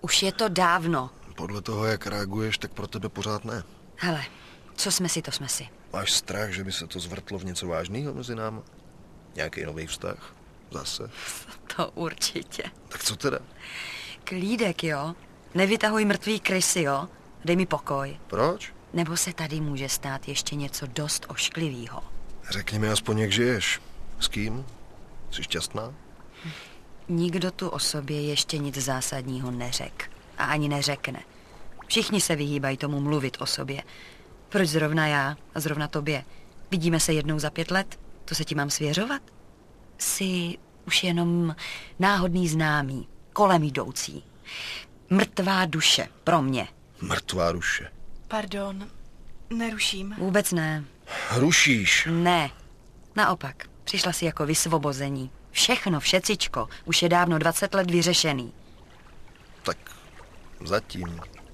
Už je to dávno. Podle toho, jak reaguješ, tak pro tebe pořád ne. Hele, co jsme si, to jsme si. Máš strach, že by se to zvrtlo v něco vážného mezi námi? Nějaký nový vztah? Zase? To určitě. Tak co teda? Klídek, jo? Nevytahuj mrtvý krysy, jo? Dej mi pokoj. Proč? Nebo se tady může stát ještě něco dost ošklivýho. Řekni mi aspoň, jak žiješ. S kým? Jsi šťastná? Nikdo tu o sobě ještě nic zásadního neřekl. A ani neřekne. Všichni se vyhýbají tomu mluvit o sobě. Proč zrovna já a zrovna tobě? Vidíme se jednou za 5 let? To se ti mám svěřovat? Jsi už jenom náhodný známý, kolem jdoucí. Mrtvá duše pro mě. Mrtvá duše. Pardon, neruším. Vůbec ne. Rušíš. Ne. Naopak, přišla si jako vysvobození. Všechno, všecičko, už je dávno 20 let vyřešený. Tak zatím.